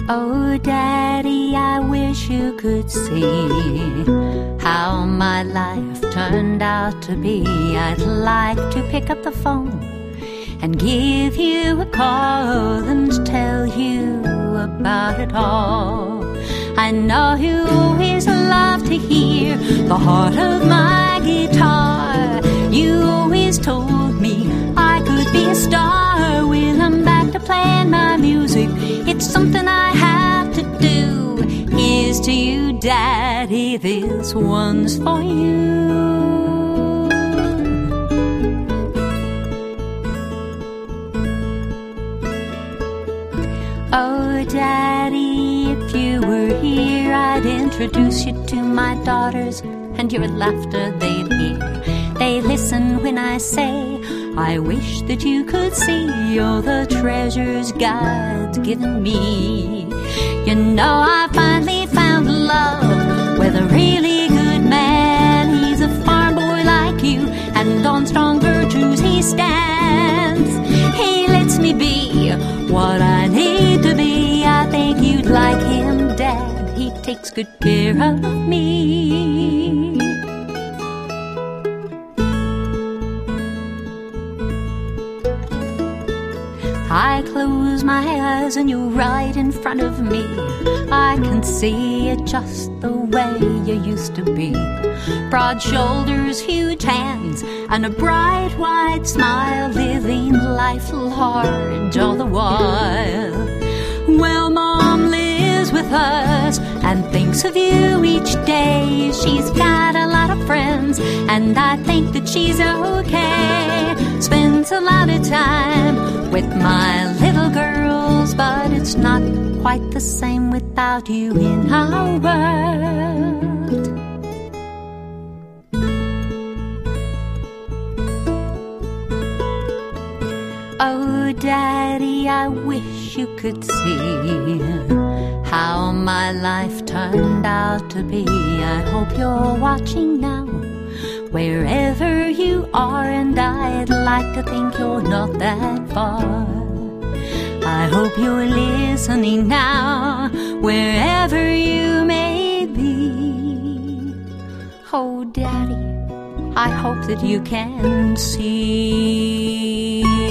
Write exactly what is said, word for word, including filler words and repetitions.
Oh, Daddy, I wish you could see how my life turned out to be. I'd like to pick up the phone and give you a call and tell you about it all. I know you always love to hear the heart of my guitar. You always told me I could be a star when I'm back to playing my music. It's something I have to do. Here's to you, Daddy, this one's for you. Oh, Daddy, if you were here, I'd introduce you to my daughters, and your laughter they'd hear. They listen when I say, I wish that you could see all the treasures God's given me. You know I finally found love with a really good man. He's a farm boy like you, and on strong virtues he stands. He lets me be what I need to be. I think you'd like him, Dad. He takes good care of me. I close my eyes and you're right in front of me. I can see it just the way you used to be. Broad shoulders, huge hands, and a bright wide smile, living life large all the while. Well, Mom lives with us and thinks of you each day. She's got a lot of friends, and I think that she's okay. Spends a lot of time with my little girls, but it's not quite the same without you in our world. Oh, Daddy, I wish you could see how my life turned out to be. I hope you're watching now, wherever you are, and I'd like to think you're not that far. I hope you're listening now, wherever you may be. Oh, Daddy, I hope that you can see.